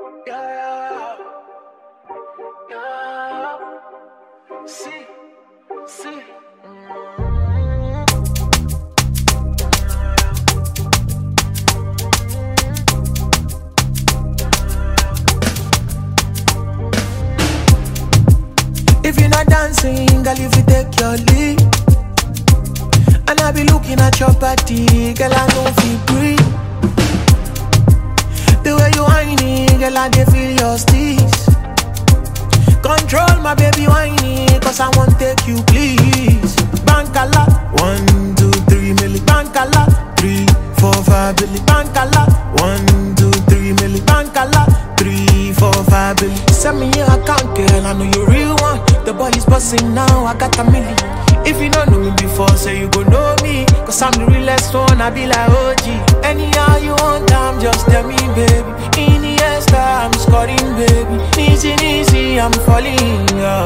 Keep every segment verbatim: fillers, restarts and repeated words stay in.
Yeah, yeah. See, see. If you're not dancing, girl, if you take your lead, and I be looking at your body, girl, I know feel breathe. The way you whiny, girl, I dey feel your steez. Control my baby whiny, cause I won't take you, please. Bankala, one, two, three, milli. Bankala, three, four, five, billy. Bankala, one, two, three, milli. Bankala, three, four, five, billy. Send me your account, girl, I know you real one. The boy is busting now, I got a million. If you don't know me before, say you go know me. Cause I'm the realest one, I be like O G. Anyhow you want time, just tell me, baby. Iniesta, I'm scoring, baby. Easy, easy, I'm falling, yeah.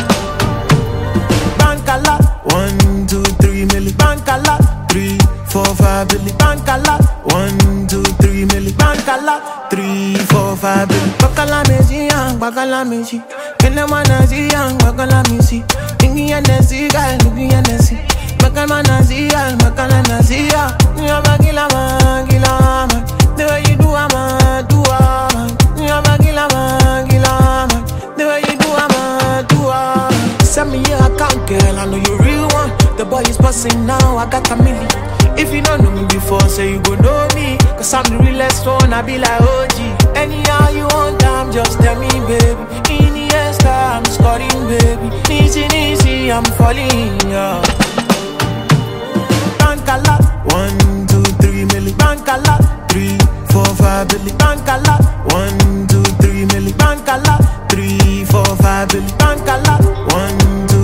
Bankala, one, two, three, milli. Bankala, three, four, five, billy. Bankala, one, two, three, milli. Bankala, three, four, five, billy. Bakala mezi, yang, bakala mezi. Kena manazi, yang, bakala mezi. Ingi ya nesi, gal, ingi ya nesi. Bakala nazi, gal, bakala nazi, ya. Nya bagila man, gila man. The way you do, man, do, man. Nya bagila man, gila man. The way you do, man, do, man. Send me your account, girl, I know you real one. The boy is busting now, I got a million. If you don't know me before, say you go know me. Cause I'm the realest one, I be like O G. Anyhow you want time, just tell me, baby. Iniesta, I'm scoring, baby. Easy, easy, I'm falling, yeah. Bankala, one, two, three, milli. Bankala, three, four, five, billy. Bankala, one, two, three, milli. Bankala, three, four, five, billy. Bankala, one, two,